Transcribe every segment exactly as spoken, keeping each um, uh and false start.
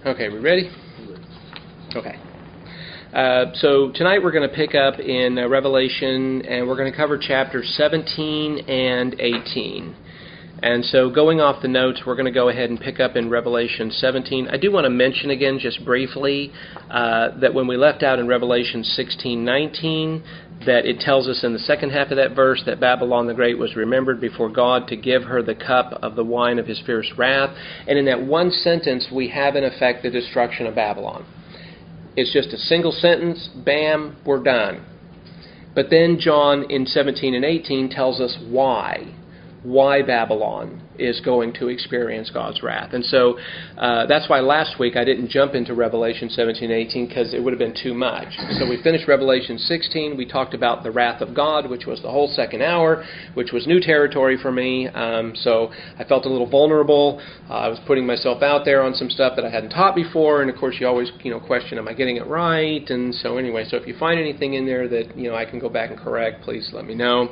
Okay, we ready? Okay. Uh, so tonight we're going to pick up in uh, Revelation, and we're going to cover chapters seventeen and eighteen. And so going off the notes, we're going to go ahead and pick up in Revelation seventeen. I do want to mention again just briefly uh, that when we left out in Revelation sixteen nineteen, that it tells us in the second half of that verse that Babylon the Great was remembered before God to give her the cup of the wine of his fierce wrath. And in that one sentence, we have in effect the destruction of Babylon. It's just a single sentence, bam, we're done. But then John in seventeen and eighteen tells us why. Why Babylon is going to experience God's wrath. And so uh, that's why last week I didn't jump into Revelation seventeen and eighteen, because it would have been too much. So we finished Revelation sixteen. We talked about the wrath of God, which was the whole second hour, which was new territory for me. Um, so I felt a little vulnerable. Uh, I was putting myself out there on some stuff that I hadn't taught before. And of course, you always you know question, am I getting it right? And so anyway, so if you find anything in there that you know I can go back and correct, please let me know.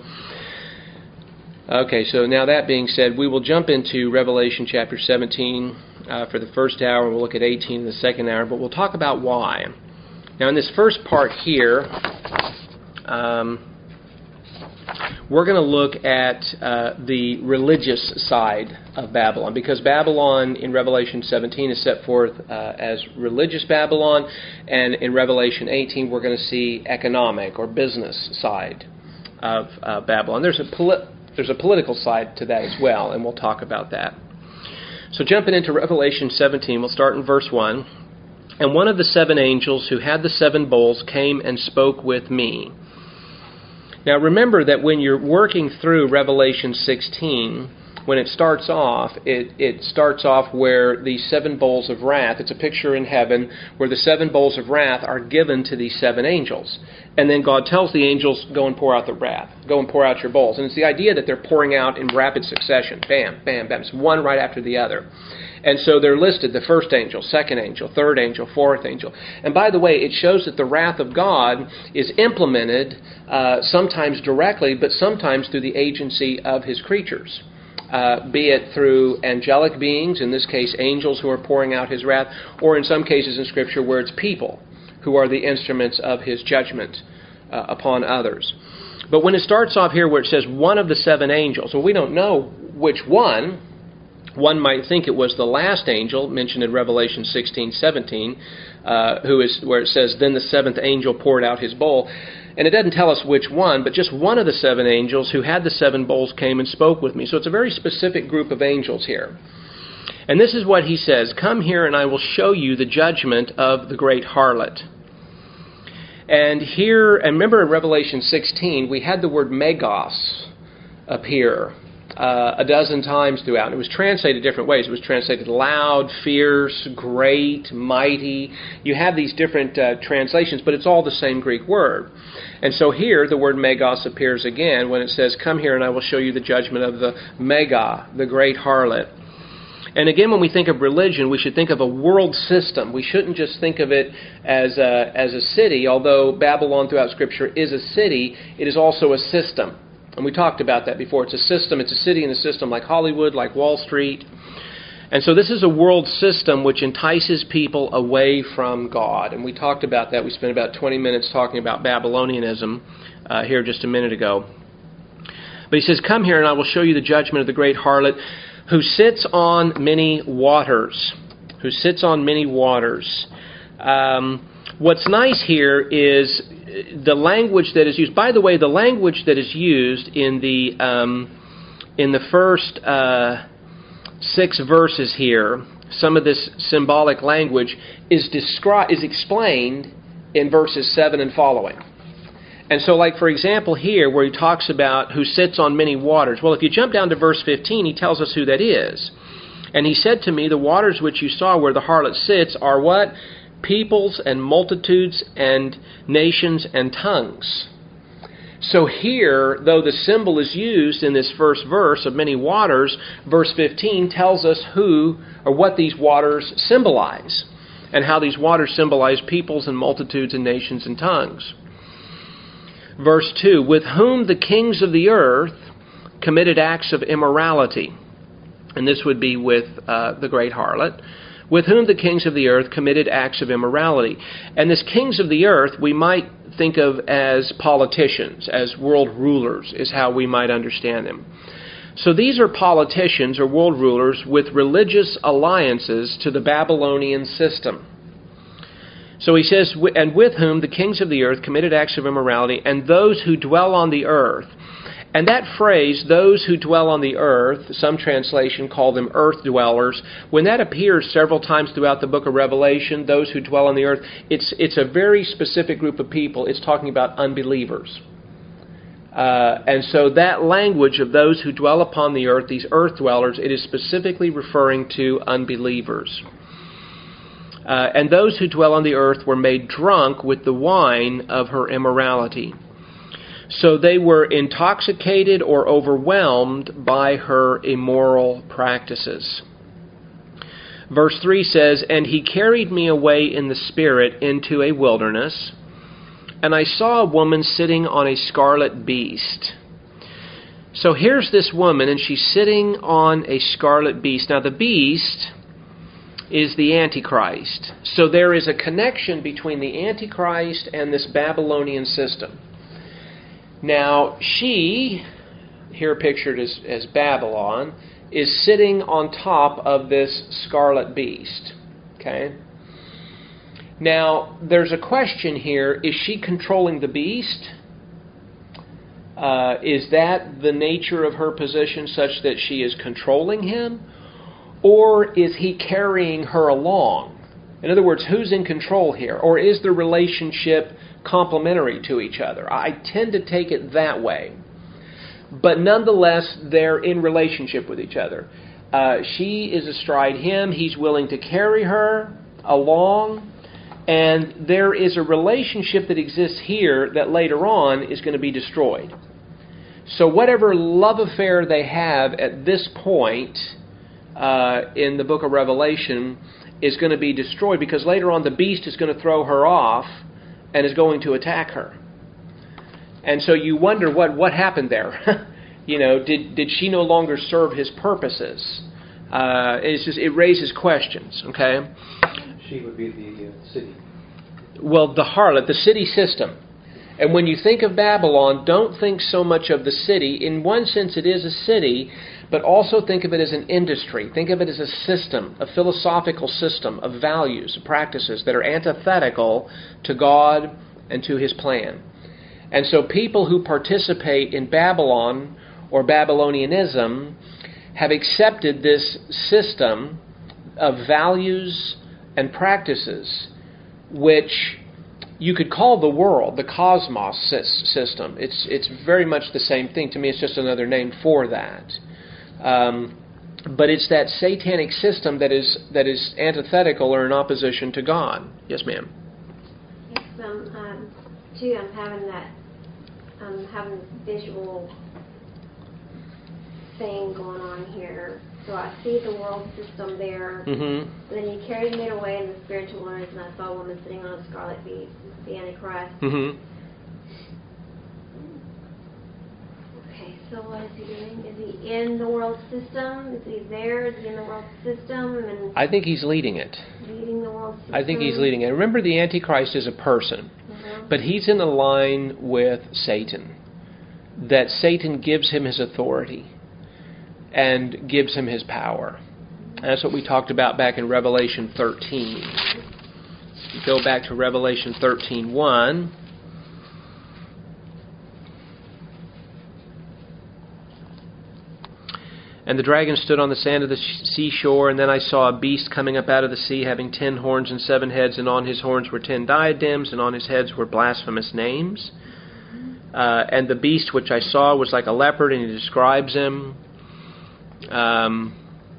Okay, so now that being said, we will jump into Revelation chapter seventeen uh, for the first hour, and we'll look at eighteen in the second hour, but we'll talk about why. Now, in this first part here, um, we're going to look at uh, the religious side of Babylon, because Babylon in Revelation seventeen is set forth uh, as religious Babylon, and in Revelation eighteen we're going to see economic or business side of uh, Babylon. There's a poli- There's a political side to that as well, and we'll talk about that. So jumping into Revelation seventeen, we'll start in verse one. And one of the seven angels who had the seven bowls came and spoke with me. Now remember that when you're working through Revelation sixteen, when it starts off, it, it starts off where the seven bowls of wrath, it's a picture in heaven where the seven bowls of wrath are given to these seven angels. And then God tells the angels, go and pour out the wrath. Go and pour out your bowls. And it's the idea that they're pouring out in rapid succession. Bam, bam, bam. It's one right after the other. And so they're listed, the first angel, second angel, third angel, fourth angel. And by the way, it shows that the wrath of God is implemented uh, sometimes directly, but sometimes through the agency of his creatures. Uh, be it through angelic beings, in this case angels who are pouring out his wrath, or in some cases in Scripture where it's people who are the instruments of his judgment uh, upon others. But when it starts off here where it says one of the seven angels, well, we don't know which one. One might think it was the last angel mentioned in Revelation sixteen seventeen, uh, who is where it says, then the seventh angel poured out his bowl. And it doesn't tell us which one, but just one of the seven angels who had the seven bowls came and spoke with me. So it's a very specific group of angels here. And this is what he says, come here and I will show you the judgment of the great harlot. And here, and remember in Revelation sixteen, we had the word megos appear uh, a dozen times throughout. And it was translated different ways. It was translated loud, fierce, great, mighty. You have these different uh, translations, but it's all the same Greek word. And so here, the word megos appears again when it says, come here and I will show you the judgment of the mega, the great harlot. And again, when we think of religion, we should think of a world system. We shouldn't just think of it as a, as a city. Although Babylon throughout Scripture is a city, it is also a system. And we talked about that before. It's a system, it's a city and a system like Hollywood, like Wall Street. And so this is a world system which entices people away from God. And we talked about that. We spent about twenty minutes talking about Babylonianism uh, here just a minute ago. But he says, come here and I will show you the judgment of the great harlot who sits on many waters. Who sits on many waters. Um, what's nice here is the language that is used. By the way, the language that is used in the um, in the first uh, six verses here, some of this symbolic language is descri- is explained in verses seven and following. And so, like for example here, where he talks about who sits on many waters. Well, if you jump down to verse fifteen, he tells us who that is. And he said to me, the waters which you saw where the harlot sits are what? Peoples and multitudes and nations and tongues. So here, though the symbol is used in this first verse of many waters, verse fifteen tells us who or what these waters symbolize and how these waters symbolize peoples and multitudes and nations and tongues. Verse two, with whom the kings of the earth committed acts of immorality. And this would be with uh, the great harlot. with whom the kings of the earth committed acts of immorality. And this kings of the earth we might think of as politicians, as world rulers, is how we might understand them. So these are politicians or world rulers with religious alliances to the Babylonian system. So he says, and with whom the kings of the earth committed acts of immorality, and those who dwell on the earth. And that phrase, those who dwell on the earth, some translation call them earth dwellers, when that appears several times throughout the book of Revelation, those who dwell on the earth, it's it's a very specific group of people. It's talking about unbelievers. Uh, and so that language of those who dwell upon the earth, these earth dwellers, it is specifically referring to unbelievers. Uh, and those who dwell on the earth were made drunk with the wine of her immorality. So they were intoxicated or overwhelmed by her immoral practices. Verse three says, and he carried me away in the spirit into a wilderness, and I saw a woman sitting on a scarlet beast. So here's this woman, and she's sitting on a scarlet beast. Now the beast is the Antichrist. So there is a connection between the Antichrist and this Babylonian system. Now, she, here pictured as, as Babylon, is sitting on top of this scarlet beast. Okay? Now, there's a question here. Is she controlling the beast? Uh, is that the nature of her position, such that she is controlling him? Or is he carrying her along? In other words, who's in control here? Or is the relationship complementary to each other? I tend to take it that way. But nonetheless, they're in relationship with each other. Uh, she is astride him. He's willing to carry her along. And there is a relationship that exists here that later on is going to be destroyed. So whatever love affair they have at this point uh, in the book of Revelation is going to be destroyed, because later on the beast is going to throw her off and is going to attack her. And so you wonder what, what happened there. you know, did did she no longer serve his purposes? Uh, it's just, it raises questions, okay? She would be the uh, city. Well, the harlot, the city system. And when you think of Babylon, don't think so much of the city. In one sense, it is a city, but also think of it as an industry. Think of it as a system, a philosophical system of values, of practices that are antithetical to God and to His plan. And so people who participate in Babylon or Babylonianism have accepted this system of values and practices, which you could call the world, the cosmos system. It's it's very much the same thing. To me, it's just another name for that. Um, but it's that satanic system that is that is antithetical or in opposition to God. Yes, ma'am. Yes, um, um, too. I'm having that. I'm having visual thing going on here. So I see the world system there. Mm-hmm. Then he carried me away in the spiritual wilderness, and I saw a woman sitting on a scarlet beast, the Antichrist. Mm-hmm. Okay, so what is he doing? Is he in the world system? Is he there? Is he in the world system? And I think he's leading it. leading the world system? I think he's leading it. Remember, the Antichrist is a person, Mm-hmm. but he's in a line with Satan. That Satan gives him his authority and gives him his power. And that's what we talked about back in Revelation thirteen. If you go back to Revelation thirteen one, and the dragon stood on the sand of the seashore, and then I saw a beast coming up out of the sea, having ten horns and seven heads, and on his horns were ten diadems, and on his heads were blasphemous names. Uh, and the beast which I saw was like a leopard, and he describes him. Um,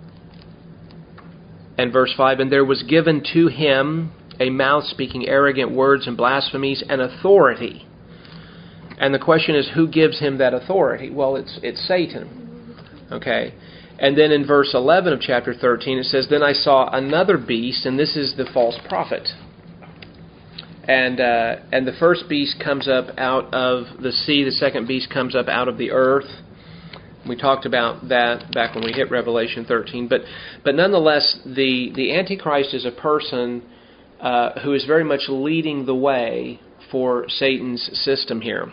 and verse five, and there was given to him a mouth speaking arrogant words and blasphemies and authority. And the question is, who gives him that authority? Well, it's it's Satan. Okay. And then in verse eleven of chapter thirteen, it says, then I saw another beast, and this is the false prophet. And uh, and the first beast comes up out of the sea, the second beast comes up out of the earth. We talked about that back when we hit Revelation thirteen. But but nonetheless, the, the Antichrist is a person uh, who is very much leading the way for Satan's system here.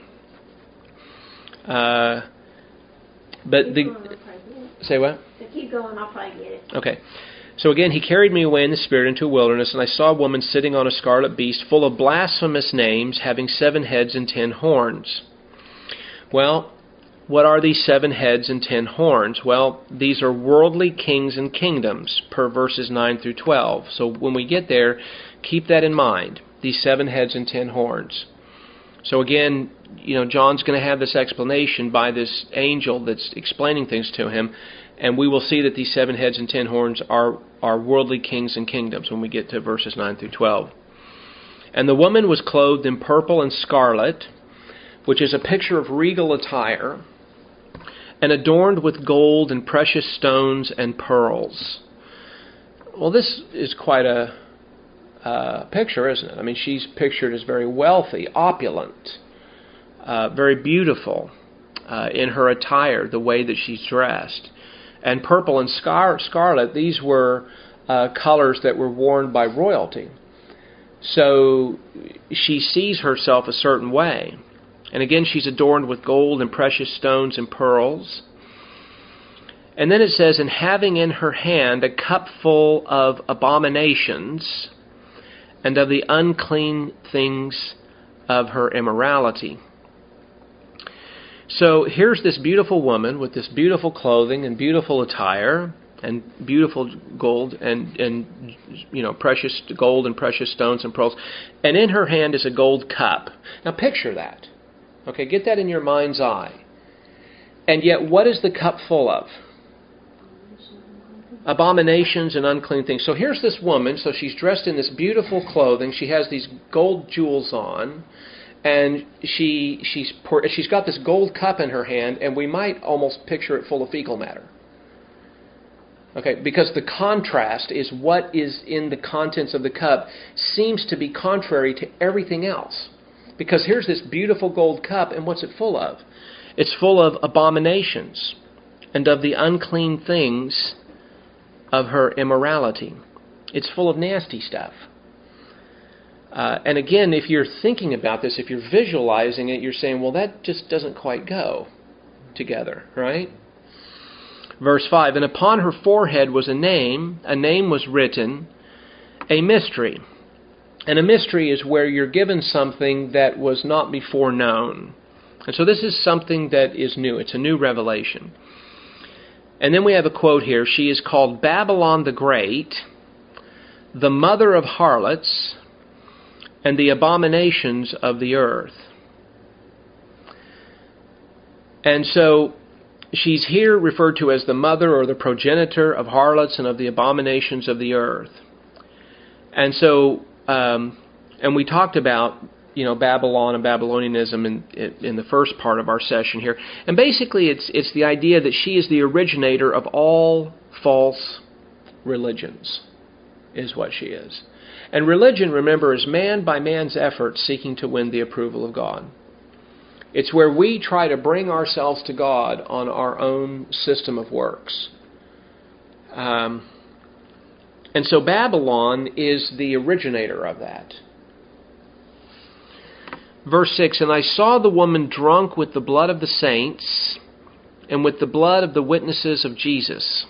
Uh, but Keep the going, I'll probably get it. say what? So keep going, I'll probably get it. Okay. So again, he carried me away in the Spirit into a wilderness, and I saw a woman sitting on a scarlet beast, full of blasphemous names, having seven heads and ten horns. Well, what are these seven heads and ten horns? Well, these are worldly kings and kingdoms, per verses nine through twelve. So when we get there, keep that in mind, these seven heads and ten horns. So again, you know, John's going to have this explanation by this angel that's explaining things to him, and we will see that these seven heads and ten horns are, are worldly kings and kingdoms when we get to verses nine through twelve. And the woman was clothed in purple and scarlet, which is a picture of regal attire, and adorned with gold and precious stones and pearls. Well, this is quite a uh, picture, isn't it? I mean, she's pictured as very wealthy, opulent, uh, very beautiful uh, in her attire, the way that she's dressed. And purple and scar- scarlet, these were uh, colors that were worn by royalty. So she sees herself a certain way. And again, she's adorned with gold and precious stones and pearls. And then it says, and having in her hand a cup full of abominations and of the unclean things of her immorality. So here's this beautiful woman with this beautiful clothing and beautiful attire and beautiful gold and, and you know, precious gold and precious stones and pearls. And in her hand is a gold cup. Now picture that. Okay, get that in your mind's eye. And yet, what is the cup full of? Abominations and unclean things. So here's this woman, so she's dressed in this beautiful clothing. She has these gold jewels on. And she she's she's got this gold cup in her hand, and we might almost picture it full of fecal matter. Okay, because the contrast is what is in the contents of the cup seems to be contrary to everything else. Because here's this beautiful gold cup, and what's it full of? It's full of abominations and of the unclean things of her immorality. It's full of nasty stuff. Uh, and again, if you're thinking about this, if you're visualizing it, you're saying, well, that just doesn't quite go together, right? Verse five, and upon her forehead was a name, a name was written, a mystery. And a mystery is where you're given something that was not before known. And so this is something that is new. It's a new revelation. And then we have a quote here. She is called Babylon the Great, the mother of harlots, and the abominations of the earth. And so she's here referred to as the mother or the progenitor of harlots and of the abominations of the earth. And so, um, and we talked about, you know, Babylon and Babylonianism in, in the first part of our session here. And basically it's it's the idea that she is the originator of all false religions, is what she is. And religion, remember, is man by man's effort seeking to win the approval of God. It's where we try to bring ourselves to God on our own system of works. Um, and so Babylon is the originator of that. Verse six, and I saw the woman drunk with the blood of the saints and with the blood of the witnesses of Jesus.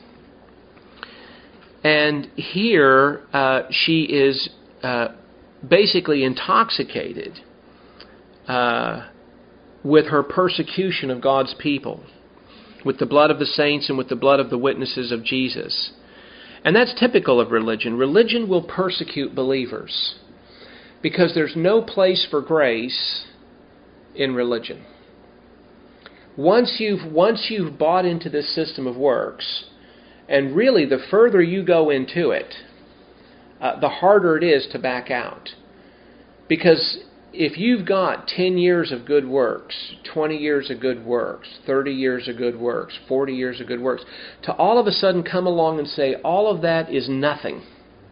And here uh, she is uh, basically intoxicated uh, with her persecution of God's people, with the blood of the saints and with the blood of the witnesses of Jesus. And that's typical of religion. Religion will persecute believers because there's no place for grace in religion. Once you've once you've bought into this system of works, and really, the further you go into it, uh, the harder it is to back out. Because if you've got ten years of good works, twenty years of good works, thirty years of good works, forty years of good works, to all of a sudden come along and say, all of that is nothing.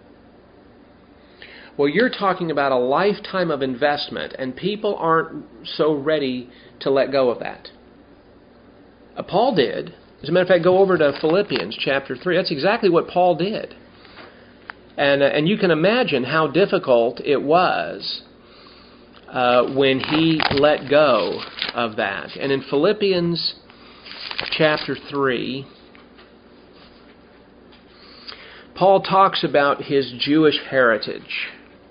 Well, you're talking about a lifetime of investment, and people aren't so ready to let go of that. Uh, Paul did. As a matter of fact, go over to Philippians chapter three. That's exactly what Paul did. And, uh, and you can imagine how difficult it was uh, when he let go of that. And in Philippians chapter three, Paul talks about his Jewish heritage.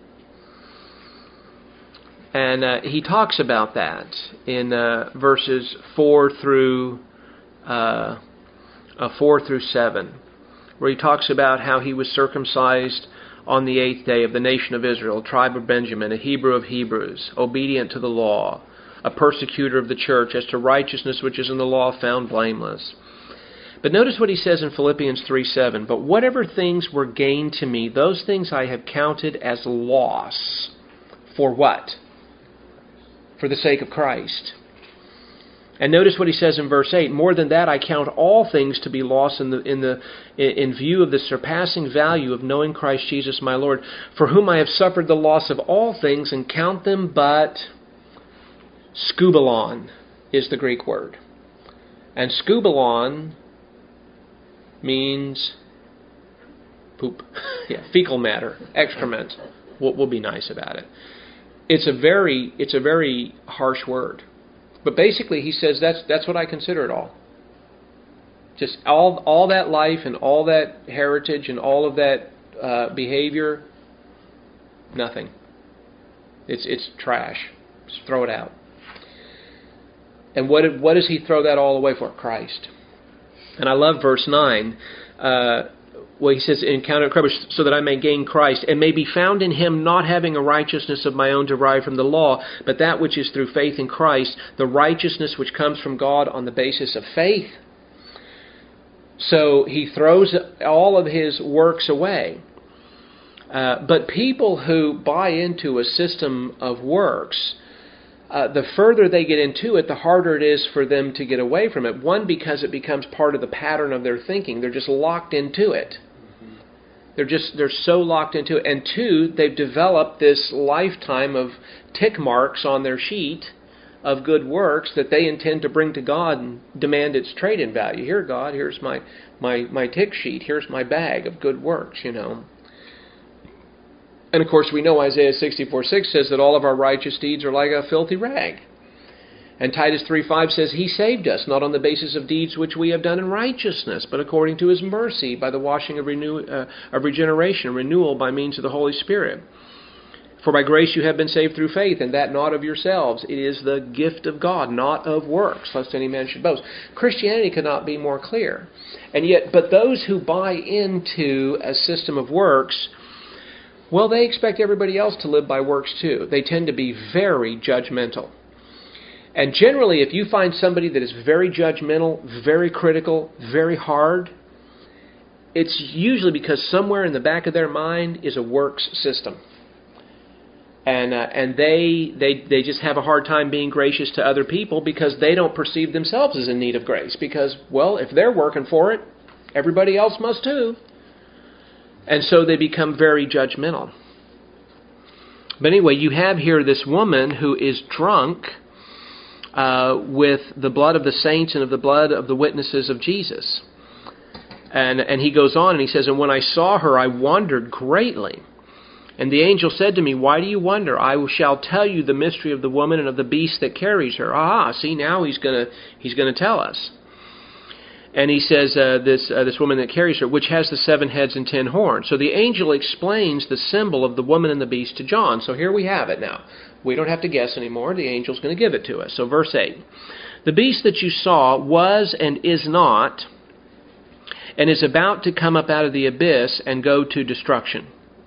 And uh, he talks about that in uh, verses four through uh, uh, four through seven, where he talks about how he was circumcised on the eighth day of the nation of Israel, tribe of Benjamin, a Hebrew of Hebrews, obedient to the law, a persecutor of the church, as to righteousness which is in the law found blameless. But notice what he says in Philippians three seven. But whatever things were gained to me, those things I have counted as loss. For what? For the sake of Christ. And notice what he says in verse eight. More than that, I count all things to be lost in the in the in view of the surpassing value of knowing Christ Jesus my Lord, for whom I have suffered the loss of all things, and count them but skubalon is the Greek word. And skubalon means poop. yeah, fecal matter, excrement. We'll, we'll be nice about it. It's a very it's a very harsh word. But basically he says that's that's what I consider it all. Just all all that life and all that heritage and all of that uh, behavior, nothing. It's it's trash. Just throw it out. And what what does he throw that all away for? Christ. And I love verse nine. Uh, Well, he says, encounter Christ, so that I may gain Christ, and may be found in him, not having a righteousness of my own derived from the law, but that which is through faith in Christ, the righteousness which comes from God on the basis of faith. So he throws all of his works away. Uh, but people who buy into a system of works, Uh, the further they get into it, the harder it is for them to get away from it. One, because it becomes part of the pattern of their thinking. They're just locked into it. Mm-hmm. They're just they're so locked into it. And two, they've developed this lifetime of tick marks on their sheet of good works that they intend to bring to God and demand its trade-in value. Here, God, here's my my my tick sheet. Here's my bag of good works. You know. And of course we know Isaiah sixty-four six says that all of our righteous deeds are like a filthy rag. And Titus three five says he saved us, not on the basis of deeds which we have done in righteousness, but according to his mercy, by the washing of, renew, uh, of regeneration, renewal by means of the Holy Spirit. For by grace you have been saved through faith, and that not of yourselves. It is the gift of God, not of works, lest any man should boast. Christianity could not be more clear. And yet, but those who buy into a system of works, well, they expect everybody else to live by works too. They tend to be very judgmental. And generally, if you find somebody that is very judgmental, very critical, very hard, it's usually because somewhere in the back of their mind is a works system. And uh, and they, they they just have a hard time being gracious to other people because they don't perceive themselves as in need of grace. Because, well, if they're working for it, everybody else must too. And so they become very judgmental. But anyway, you have here this woman who is drunk uh, with the blood of the saints and of the blood of the witnesses of Jesus. And and he goes on and he says, and when I saw her, I wondered greatly. And the angel said to me, why do you wonder? I shall tell you the mystery of the woman and of the beast that carries her. Ah, see, now he's going to he's going to tell us. And he says, uh, this uh, this woman that carries her, which has the seven heads and ten horns. So the angel explains the symbol of the woman and the beast to John. So here we have it now. We don't have to guess anymore. The angel's going to give it to us. So verse eight. The beast that you saw was and is not, and is about to come up out of the abyss and go to destruction.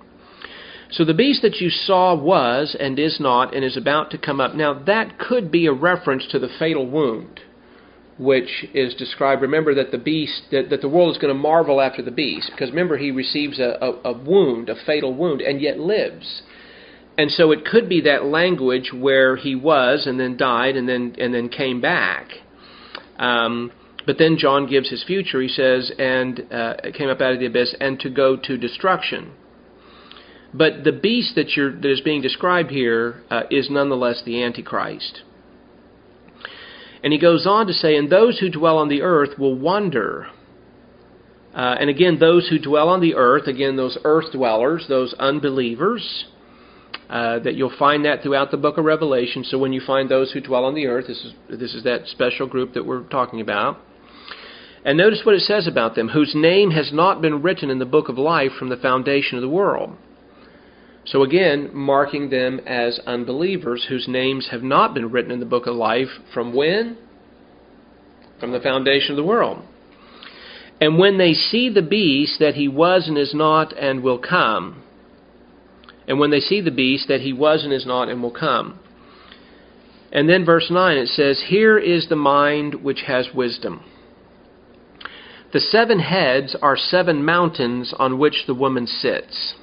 So the beast that you saw was and is not and is about to come up. Now that could be a reference to the fatal wound, which is described. Remember that the beast, that, that the world is going to marvel after the beast, because remember he receives a, a, a wound, a fatal wound, and yet lives. And so it could be that language where he was and then died and then and then came back. Um, but then John gives his future. He says, and uh, came up out of the abyss, and to go to destruction. But the beast that you're that is being described here uh, is nonetheless the Antichrist. And he goes on to say, and those who dwell on the earth will wonder. Uh, and again, those who dwell on the earth, again, those earth dwellers, those unbelievers, uh, that you'll find that throughout the book of Revelation. So when you find those who dwell on the earth, this is this is that special group that we're talking about. And notice what it says about them, whose name has not been written in the book of life from the foundation of the world. So again, marking them as unbelievers whose names have not been written in the book of life from when? From the foundation of the world. And when they see the beast that he was and is not and will come, and when they see the beast that he was and is not and will come. And then verse nine, it says, here is the mind which has wisdom. The seven heads are seven mountains on which the woman sits.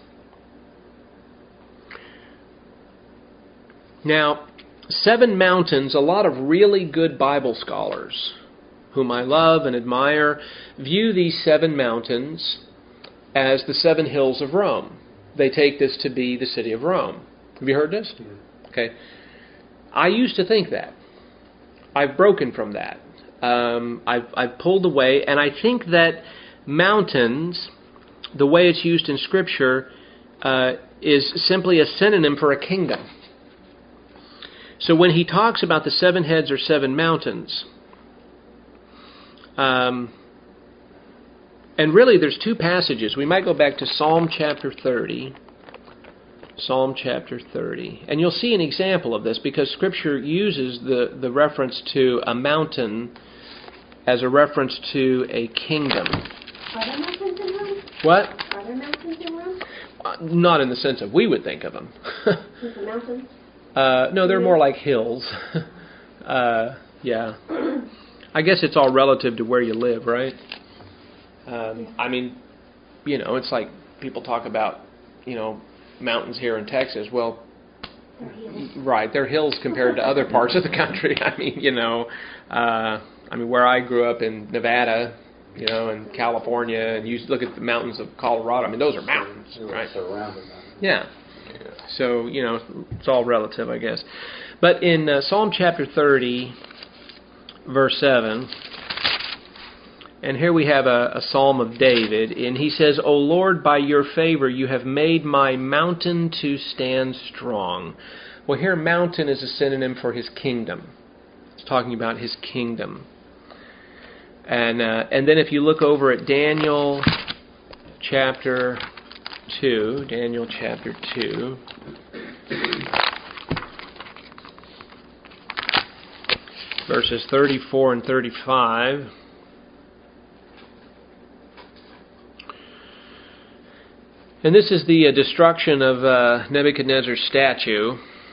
Now, seven mountains, a lot of really good Bible scholars, whom I love and admire, view these seven mountains as the seven hills of Rome. They take this to be the city of Rome. Have you heard this? Okay. I used to think that. I've broken from that. Um, I've, I've pulled away, and I think that mountains, the way it's used in Scripture, uh, is simply a synonym for a kingdom. So when he talks about the seven heads or seven mountains, um, and really there's two passages. We might go back to Psalm chapter thirty. Psalm chapter thirty. And you'll see an example of this because Scripture uses the, the reference to a mountain as a reference to a kingdom. Are there mountains in Rome? What? Are there mountains in Rome? Uh, not in the sense of we would think of them. Is it mountains? Uh, no, they're more like hills. uh, yeah. I guess it's all relative to where you live, right? Um, I mean, you know, it's like people talk about, you know, mountains here in Texas. Well, They're hills. right, they're hills compared to other parts of the country. I mean, you know, uh, I mean, where I grew up in Nevada, you know, and California, and you look at the mountains of Colorado. I mean, those are mountains, right? Yeah. So, you know, it's all relative, I guess. But in uh, Psalm chapter thirty, verse seven, and here we have a, a psalm of David, and he says, O Lord, by your favor you have made my mountain to stand strong. Well, here mountain is a synonym for his kingdom. It's talking about his kingdom. And uh, and then if you look over at Daniel chapter two, Daniel chapter two, verses thirty-four and thirty-five. And this is the uh, destruction of uh, Nebuchadnezzar's statue.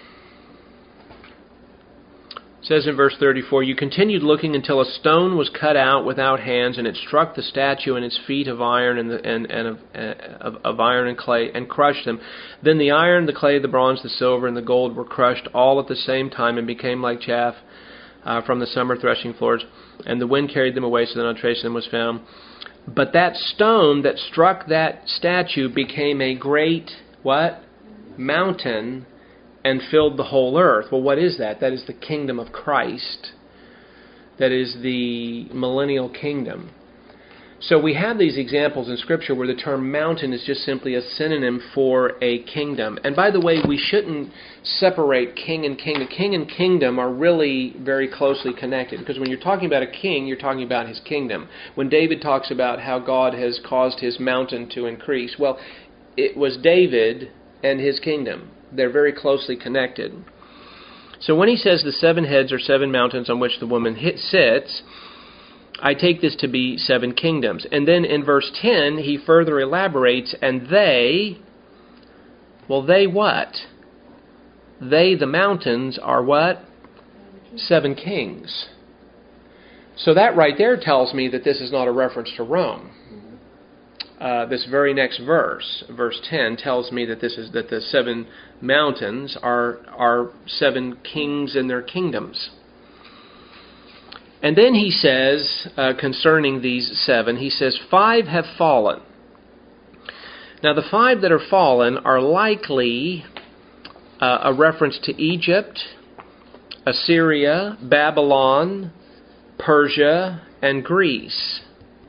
It says in verse thirty-four, you continued looking until a stone was cut out without hands, and it struck the statue and its feet of iron and, the, and, and of, uh, of, of iron and clay and crushed them. Then the iron, the clay, the bronze, the silver, and the gold were crushed all at the same time and became like chaff uh, from the summer threshing floors. And the wind carried them away, so that no trace of them was found. But that stone that struck that statue became a great, what? Mountain, and filled the whole earth. Well, what is that? That is the kingdom of Christ. That is the millennial kingdom. So we have these examples in Scripture where the term mountain is just simply a synonym for a kingdom. And by the way, we shouldn't separate king and kingdom. King and kingdom are really very closely connected, because when you're talking about a king, you're talking about his kingdom. When David talks about how God has caused his mountain to increase, well, it was David and his kingdom. They're very closely connected. So when he says the seven heads are seven mountains on which the woman hit, sits, I take this to be seven kingdoms. And then in verse ten, he further elaborates, and they, well, they what? They, the mountains, are what? Seven kings. So that right there tells me that this is not a reference to Rome. Uh, this very next verse, verse ten, tells me that this is that the seven mountains are are seven kings and their kingdoms. And then he says, uh, concerning these seven, he says, five have fallen. Now the five that are fallen are likely uh, a reference to Egypt, Assyria, Babylon, Persia, and Greece.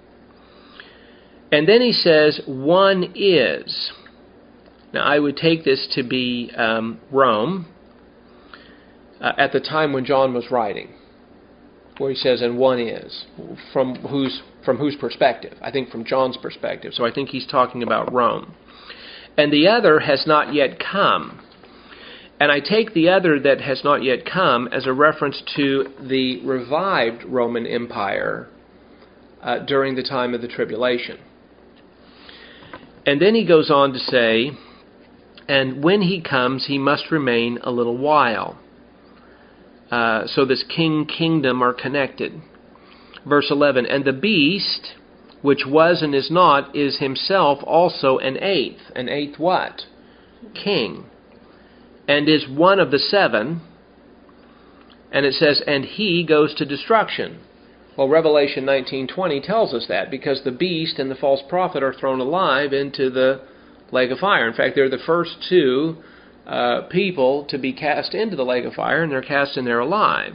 And then he says, one is. Now, I would take this to be um, Rome uh, at the time when John was writing, where he says, and one is. From whose, from whose perspective? I think from John's perspective. So I think he's talking about Rome. And the other has not yet come. And I take the other that has not yet come as a reference to the revived Roman Empire uh, during the time of the tribulation. And then he goes on to say, and when he comes, he must remain a little while. Uh, so this king kingdom are connected. Verse eleven, and the beast, which was and is not, is himself also an eighth. An eighth what? King. And is one of the seven. And it says, and he goes to destruction. Well, Revelation nineteen twenty tells us that, because the beast and the false prophet are thrown alive into the lake of fire. In fact, they're the first two uh, people to be cast into the lake of fire, and they're cast in there alive.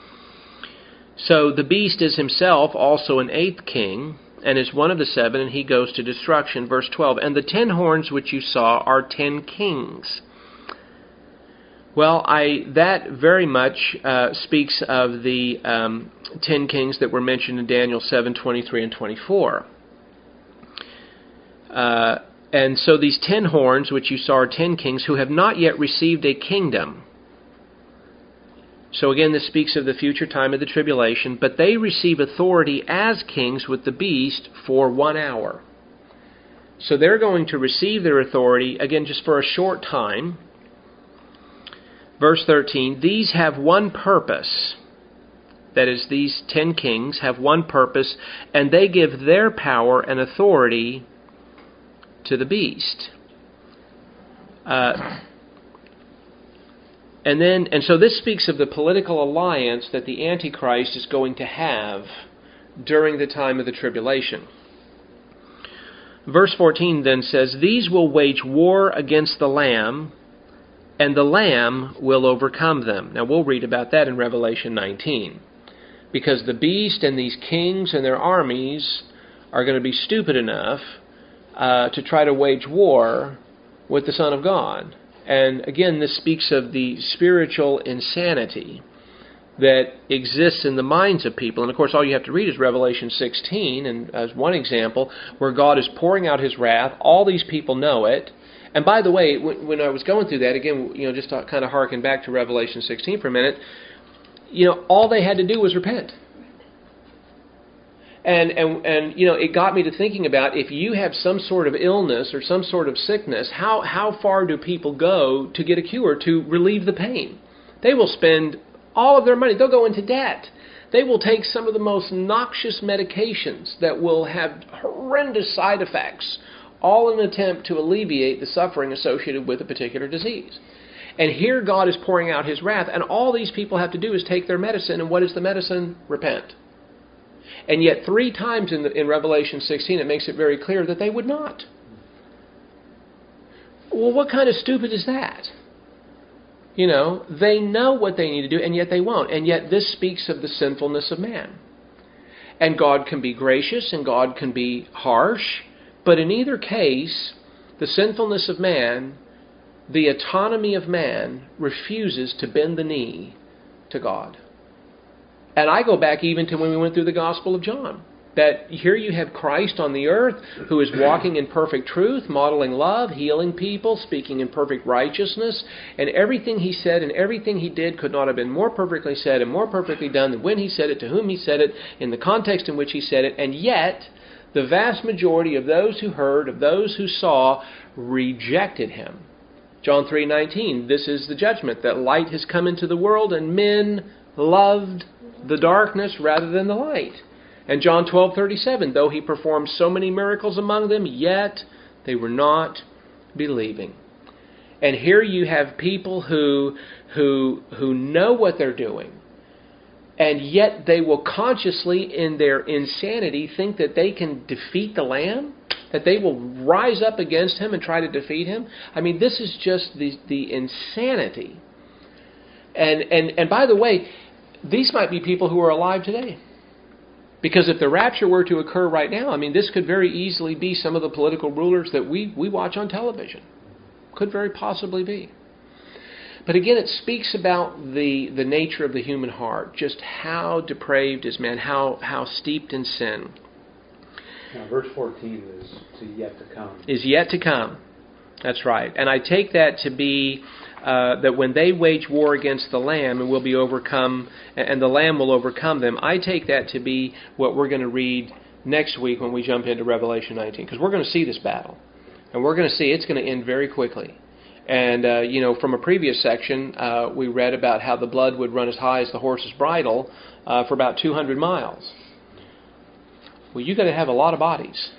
So the beast is himself also an eighth king, and is one of the seven, and he goes to destruction. Verse twelve, and the ten horns which you saw are ten kings. Well, I that very much uh, speaks of the um, ten kings that were mentioned in Daniel seven, twenty-three and twenty-four. Uh, and so these ten horns, which you saw, are ten kings who have not yet received a kingdom. So again, this speaks of the future time of the tribulation, but they receive authority as kings with the beast for one hour. So they're going to receive their authority, again, just for a short time. Verse thirteen, these have one purpose. That is, these ten kings have one purpose, and they give their power and authority to the beast. Uh, and then, and so this speaks of the political alliance that the Antichrist is going to have during the time of the tribulation. Verse fourteen then says, these will wage war against the Lamb, and the Lamb will overcome them. Now we'll read about that in Revelation nineteen. Because the beast and these kings and their armies are going to be stupid enough uh, to try to wage war with the Son of God. And again, this speaks of the spiritual insanity that exists in the minds of people. And of course, all you have to read is Revelation sixteen, and as one example, where God is pouring out His wrath. All these people know it. And by the way, when I was going through that, again, you know, just to kind of harken back to Revelation sixteen for a minute, you know, all they had to do was repent. And, and, and you know, it got me to thinking about, if you have some sort of illness or some sort of sickness, how, how far do people go to get a cure, to relieve the pain? They will spend all of their money. They'll go into debt. They will take some of the most noxious medications that will have horrendous side effects, all in an attempt to alleviate the suffering associated with a particular disease. And here God is pouring out His wrath, and all these people have to do is take their medicine, and what is the medicine? Repent. And yet three times in, the, in Revelation sixteen it makes it very clear that they would not. Well, what kind of stupid is that? You know, they know what they need to do, and yet they won't. And yet this speaks of the sinfulness of man. And God can be gracious, and God can be harsh, but in either case, the sinfulness of man, the autonomy of man, refuses to bend the knee to God. And I go back even to when we went through the Gospel of John. That here you have Christ on the earth who is walking in perfect truth, modeling love, healing people, speaking in perfect righteousness. And everything He said and everything He did could not have been more perfectly said and more perfectly done than when He said it, to whom He said it, in the context in which He said it. And yet, the vast majority of those who heard, of those who saw, rejected Him. John three nineteen, this is the judgment, that light has come into the world, and men loved the darkness rather than the light. And John twelve thirty-seven, though He performed so many miracles among them, yet they were not believing. And here you have people who who who know what they're doing, and yet they will consciously, in their insanity, think that they can defeat the Lamb, that they will rise up against Him and try to defeat Him. I mean, this is just the, the insanity. And, and, and by the way, these might be people who are alive today. Because if the rapture were to occur right now, I mean, this could very easily be some of the political rulers that we, we watch on television. Could very possibly be. But again, it speaks about the, the nature of the human heart, just how depraved is man, how, how steeped in sin. Now, verse fourteen is to yet to come. Is yet to come. That's right. And I take that to be uh, that when they wage war against the Lamb and will be overcome, and the Lamb will overcome them, I take that to be what we're going to read next week when we jump into Revelation nineteen. Because we're going to see this battle. And we're going to see it's going to end very quickly. And, uh, you know, from a previous section, uh, we read about how the blood would run as high as the horse's bridle uh, for about two hundred miles. Well, you've got to have a lot of bodies.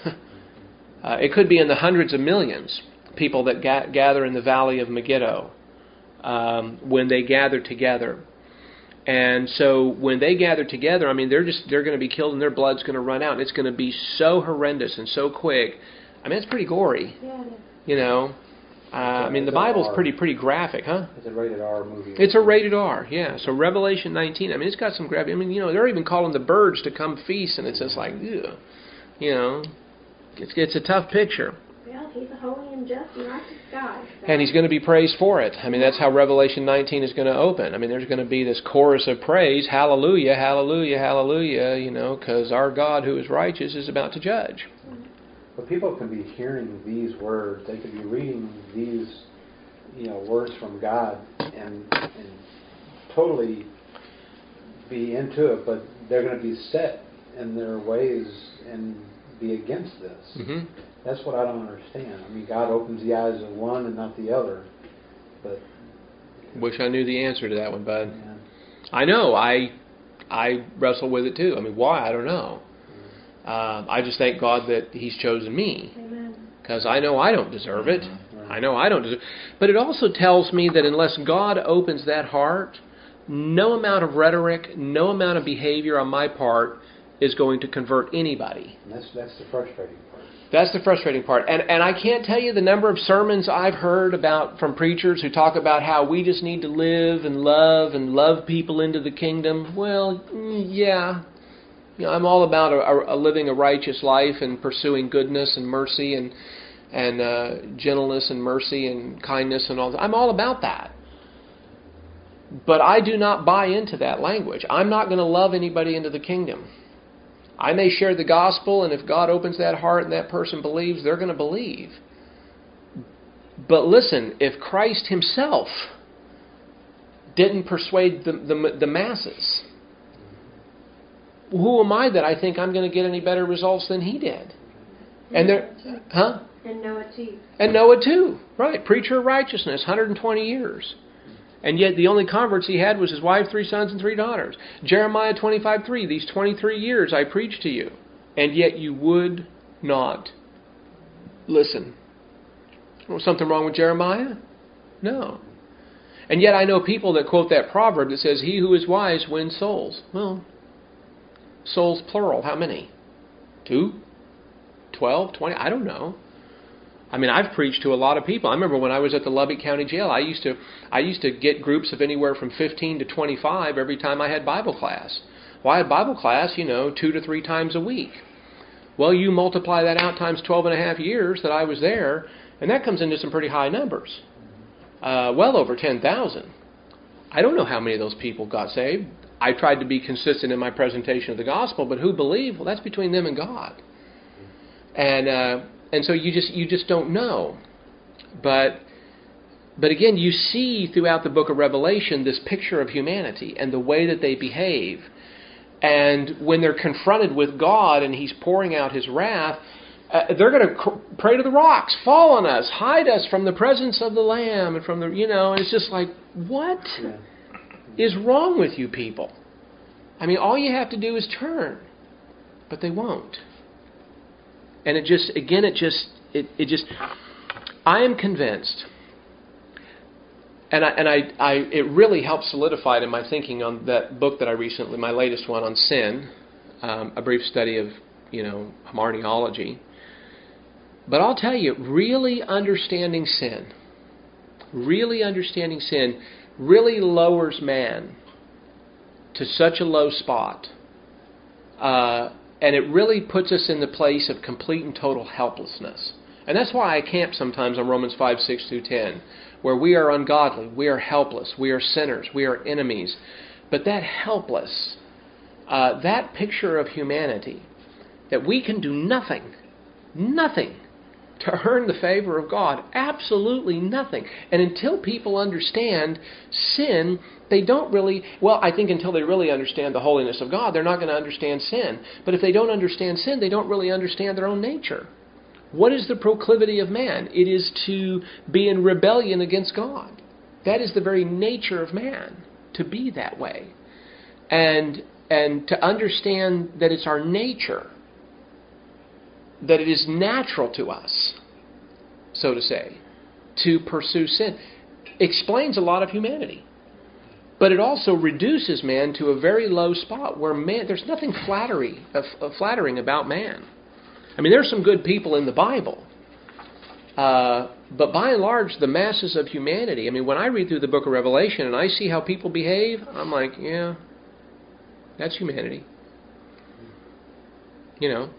uh, it could be in the hundreds of millions, people that ga- gather in the valley of Megiddo um, when they gather together. And so when they gather together, I mean, they're just they're going to be killed and their blood's going to run out. And it's going to be so horrendous and so quick. I mean, it's pretty gory. Yeah, it is. You know, uh, I mean, the Bible's pretty pretty graphic, huh? It's a rated R movie. It's a rated R, yeah. So Revelation nineteen, I mean, it's got some graphic. I mean, you know, they're even calling the birds to come feast, and it's just like, ugh. You know, it's it's a tough picture. Well, he's a holy and just and righteous God. So. And he's going to be praised for it. I mean, that's how Revelation nineteen is going to open. I mean, there's going to be this chorus of praise, hallelujah, hallelujah, hallelujah, you know, because our God who is righteous is about to judge. But people can be hearing these words. They could be reading these, you know, words from God and, and totally be into it, but they're going to be set in their ways and be against this. Mm-hmm. That's what I don't understand. I mean, God opens the eyes of one and not the other. But wish I knew the answer to that one, bud. Yeah. I know. I I wrestle with it too. I mean, why? I don't know. Um, I just thank God that He's chosen me, because I know I don't deserve it. I know I don't deserve it. But it also tells me that unless God opens that heart, no amount of rhetoric, no amount of behavior on my part is going to convert anybody. And that's that's the frustrating part. That's the frustrating part. And and I can't tell you the number of sermons I've heard about from preachers who talk about how we just need to live and love and love people into the kingdom. Well, yeah. You know, I'm all about a, a living a righteous life and pursuing goodness and mercy and and uh, gentleness and mercy and kindness and all that. I'm all about that. But I do not buy into that language. I'm not going to love anybody into the kingdom. I may share the gospel, and if God opens that heart and that person believes, they're going to believe. But listen, if Christ Himself didn't persuade the, the, the masses, who am I that I think I'm going to get any better results than He did? And there, huh? And Noah too. And Noah too, right? Preacher of righteousness, one hundred twenty years. And yet the only converts he had was his wife, three sons, and three daughters. Jeremiah twenty-five three, these twenty-three years I preached to you, and yet you would not listen. Was something wrong with Jeremiah? No. And yet I know people that quote that proverb that says, he who is wise wins souls. Well, souls plural, how many? Two? Twelve? Twenty? I don't know. I mean, I've preached to a lot of people. I remember when I was at the Lubbock County Jail, I used to I used to get groups of anywhere from fifteen to twenty-five every time I had Bible class. Well, I had Bible class, you know, two to three times a week. Well, you multiply that out times twelve and a half years that I was there, and that comes into some pretty high numbers. Uh, well over ten thousand. I don't know how many of those people got saved. I tried to be consistent in my presentation of the gospel, but who believed? Well, that's between them and God. And... Uh, And so you just you just don't know. But but again, you see throughout the book of Revelation this picture of humanity and the way that they behave. And when they're confronted with God and He's pouring out His wrath, uh, they're going to cr- pray to the rocks, fall on us, hide us from the presence of the Lamb and from the, you know, and it's just like, what Yeah. is wrong with you people? I mean, all you have to do is turn, but they won't. And it just, again, it just, it, it just, I am convinced, and I, and I, I, it really helped solidify it in my thinking on that book that I recently, my latest one on sin, um, a brief study of, you know, hamartiology. But I'll tell you, really understanding sin, really understanding sin, really lowers man to such a low spot, uh, and it really puts us in the place of complete and total helplessness. And that's why I camp sometimes on Romans five, six through ten, where we are ungodly, we are helpless, we are sinners, we are enemies. But that helpless, uh, that picture of humanity, that we can do nothing, nothing to earn the favor of God, absolutely nothing. And until people understand sin, they don't really, well, I think until they really understand the holiness of God, they're not going to understand sin. But if they don't understand sin, they don't really understand their own nature. What is the proclivity of man? It is to be in rebellion against God. That is the very nature of man, to be that way. And, and to understand that it's our nature, that it is natural to us, so to say, to pursue sin, explains a lot of humanity. But it also reduces man to a very low spot where man, there's nothing flattery, uh, flattering about man. I mean, there's some good people in the Bible, uh, but by and large, the masses of humanity, I mean, when I read through the book of Revelation and I see how people behave, I'm like, yeah, that's humanity. You know.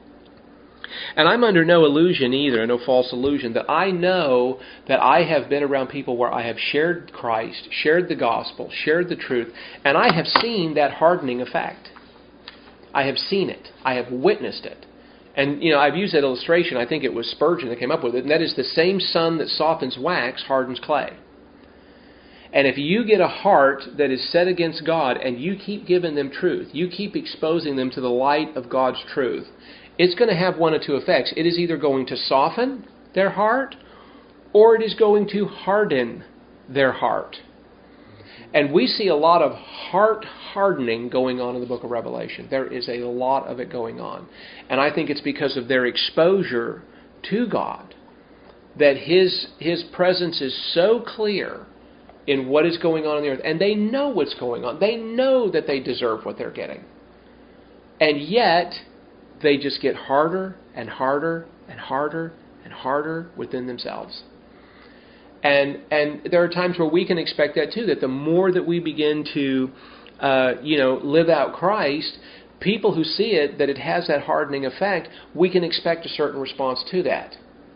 And I'm under no illusion either, no false illusion, that I know that I have been around people where I have shared Christ, shared the gospel, shared the truth, and I have seen that hardening effect. I have seen it. I have witnessed it. And, you know, I've used that illustration. I think it was Spurgeon that came up with it, and that is the same sun that softens wax hardens clay. And if you get a heart that is set against God and you keep giving them truth, you keep exposing them to the light of God's truth, it's going to have one of two effects. It is either going to soften their heart or it is going to harden their heart. And we see a lot of heart hardening going on in the book of Revelation. There is a lot of it going on. And I think it's because of their exposure to God, that His, His presence is so clear in what is going on in the earth. And they know what's going on. They know that they deserve what they're getting. And yet, they just get harder and harder and harder and harder within themselves. And and there are times where we can expect that too, that the more that we begin to, uh, you know, live out Christ, people who see it, that it has that hardening effect, we can expect a certain response to that.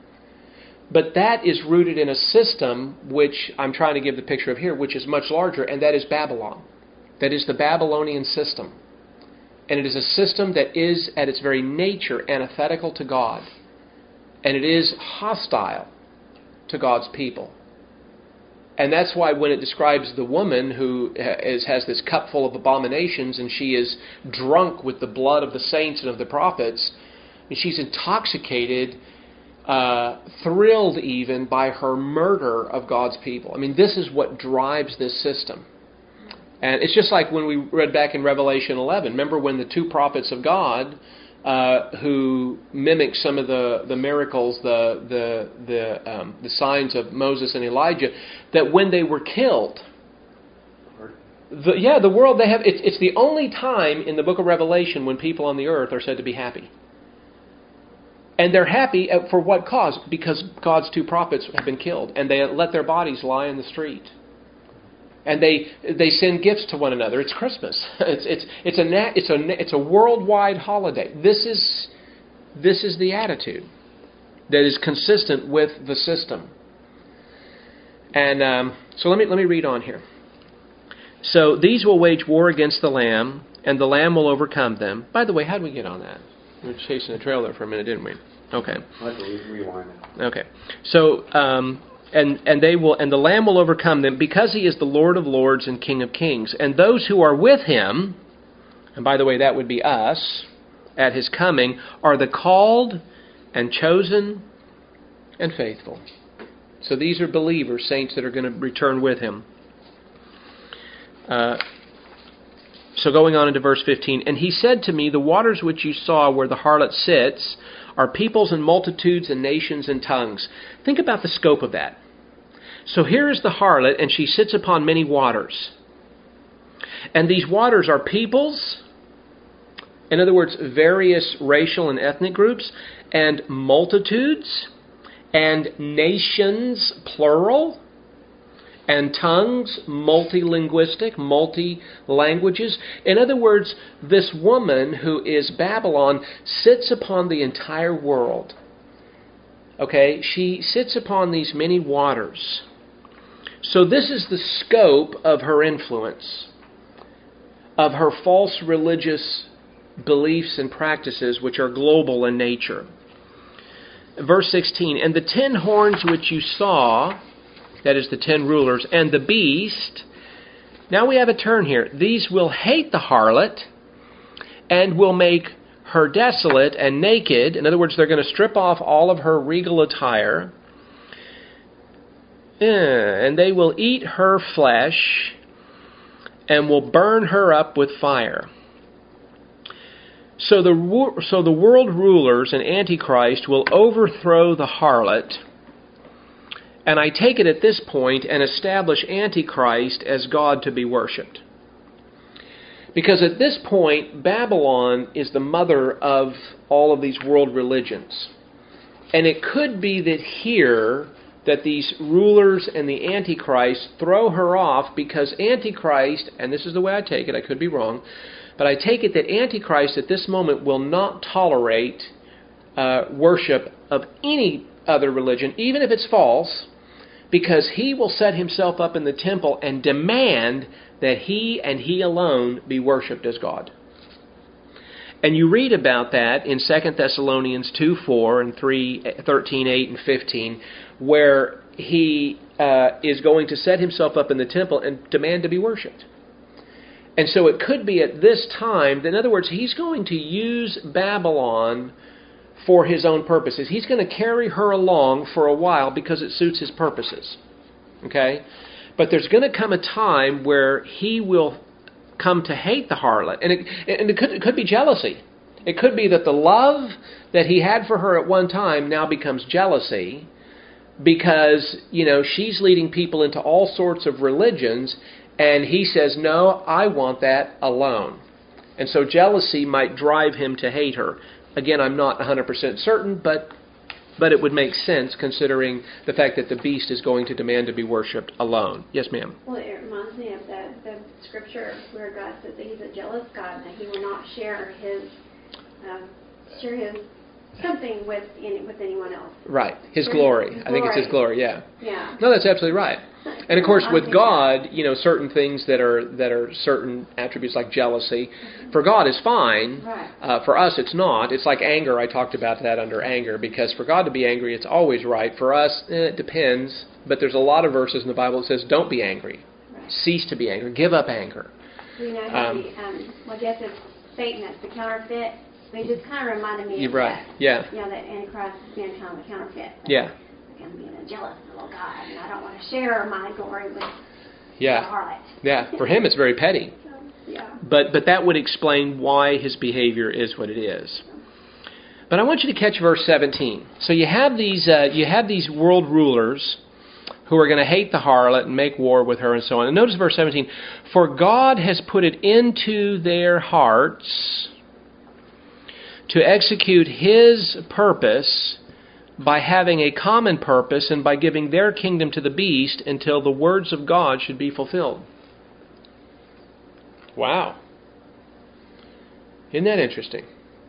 But that is rooted in a system which I'm trying to give the picture of here, which is much larger, and that is Babylon. That is the Babylonian system. And it is a system that is, at its very nature, antithetical to God. And it is hostile to God's people. And that's why when it describes the woman who is, has this cup full of abominations and she is drunk with the blood of the saints and of the prophets, and she's intoxicated, uh, thrilled even by her murder of God's people. I mean, this is what drives this system. And it's just like when we read back in Revelation eleven. Remember when the two prophets of God, uh, who mimic some of the, the miracles, the the the, um, the signs of Moses and Elijah, that when they were killed, the, yeah, the world they have. It's, it's the only time in the book of Revelation when people on the earth are said to be happy. And they're happy for what cause? Because God's two prophets have been killed, and they let their bodies lie in the street. And they they send gifts to one another. It's Christmas. It's it's it's a it's a it's a worldwide holiday. This is this is the attitude that is consistent with the system. And um, so let me let me read on here. So these will wage war against the Lamb, and the Lamb will overcome them. By the way, how did we get on that? We were chasing a trail there for a minute, didn't we? Okay. Let's rewind it. Okay. So. Um, And and they will and the Lamb will overcome them, because He is the Lord of lords and King of kings. And those who are with Him, and by the way, that would be us, at His coming, are the called and chosen and faithful. So these are believers, saints that are going to return with Him. Uh, so going on into verse fifteen, and He said to me, the waters which you saw where the harlot sits are peoples and multitudes and nations and tongues. Think about the scope of that. So here is the harlot, and she sits upon many waters. And these waters are peoples, in other words, various racial and ethnic groups, and multitudes, and nations, plural, And tongues, multilinguistic, multi-languages. In other words, this woman who is Babylon sits upon the entire world. Okay, she sits upon these many waters. So this is the scope of her influence, of her false religious beliefs and practices, which are global in nature. Verse sixteen, and the ten horns which you saw, that is the ten rulers, and the beast. Now we have a turn here. These will hate the harlot and will make her desolate and naked. In other words, they're going to strip off all of her regal attire. And they will eat her flesh and will burn her up with fire. So the, so the world rulers and Antichrist will overthrow the harlot. And I take it at this point and establish Antichrist as God to be worshipped. Because at this point, Babylon is the mother of all of these world religions. And it could be that here, that these rulers and the Antichrist throw her off because Antichrist, and this is the way I take it, I could be wrong, but I take it that Antichrist at this moment will not tolerate uh, worship of any other religion, even if it's false, because he will set himself up in the temple and demand that he and he alone be worshipped as God. And you read about that in Second Thessalonians two four and three thirteen eight and fifteen, where he uh, is going to set himself up in the temple and demand to be worshipped. And so it could be at this time, that in other words, he's going to use Babylon for his own purposes. He's going to carry her along for a while because it suits his purposes. Okay? But there's going to come a time where he will come to hate the harlot. And it, and it, could, it could be jealousy. It could be that the love that he had for her at one time now becomes jealousy because, you know, she's leading people into all sorts of religions, and he says, no, I want that alone. And so jealousy might drive him to hate her. Again, I'm not one hundred percent certain, but but it would make sense considering the fact that the beast is going to demand to be worshipped alone. Yes, ma'am? Well, it reminds me of the, the scripture where God says that he's a jealous God and that he will not share his um, share his something with any, with anyone else. Right. His share glory. His I think it's his glory, yeah. Yeah. No, that's absolutely right. And of course, with God, you know, certain things that are that are certain attributes like jealousy, for God is fine. Right. Uh, for us, it's not. It's like anger. I talked about that under anger, because for God to be angry, it's always right. For us, eh, it depends. But there's a lot of verses in the Bible that says, "Don't be angry. Right. Cease to be angry. Give up anger." You know, Um, the, um, well, I guess it's Satan that's the counterfeit. But it just kind of reminded me You're of right. that. Yeah. You know, that Antichrist is being kind of a counterfeit. Yeah. I'm being a jealous little God, and I don't want to share my glory with Yeah. the harlot. Yeah. For him, it's very petty. So, yeah. But but that would explain why his behavior is what it is. But I want you to catch verse seventeen. So you have these uh, you have these world rulers who are going to hate the harlot and make war with her and so on. And notice verse seventeen. For God has put it into their hearts to execute His purpose by having a common purpose and by giving their kingdom to the beast until the words of God should be fulfilled. Wow. Isn't that interesting?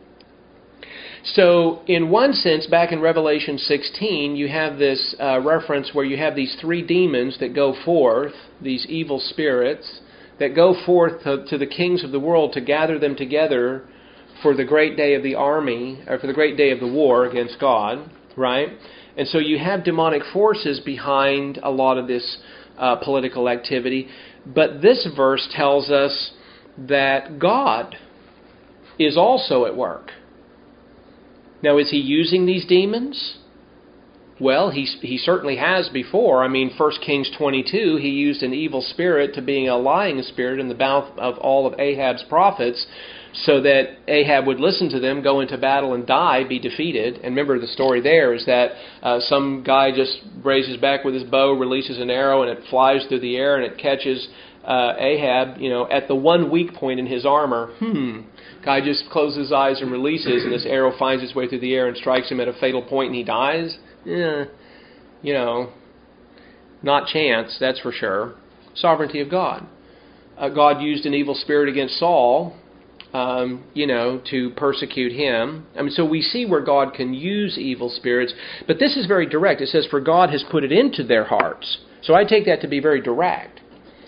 So, in one sense, back in Revelation sixteen, you have this uh, reference where you have these three demons that go forth, these evil spirits, that go forth to, to the kings of the world to gather them together for the great day of the army, or for the great day of the war against God, right? And so you have demonic forces behind a lot of this uh, political activity. But this verse tells us that God is also at work. Now, is He using these demons? Well, he, he certainly has before. I mean, First Kings twenty-two, He used an evil spirit to being a lying spirit in the mouth of all of Ahab's prophets, so that Ahab would listen to them, go into battle and die, be defeated. And remember, the story there is that uh, some guy just raises back with his bow, releases an arrow, and it flies through the air, and it catches uh, Ahab, you know, at the one weak point in his armor. Hmm. Guy just closes his eyes and releases, and this arrow finds its way through the air and strikes him at a fatal point, and he dies. Yeah. You know, not chance, that's for sure. Sovereignty of God. Uh, God used an evil spirit against Saul, um, you know, to persecute him. I mean, so we see where God can use evil spirits, but this is very direct. It says, for God has put it into their hearts. So I take that to be very direct.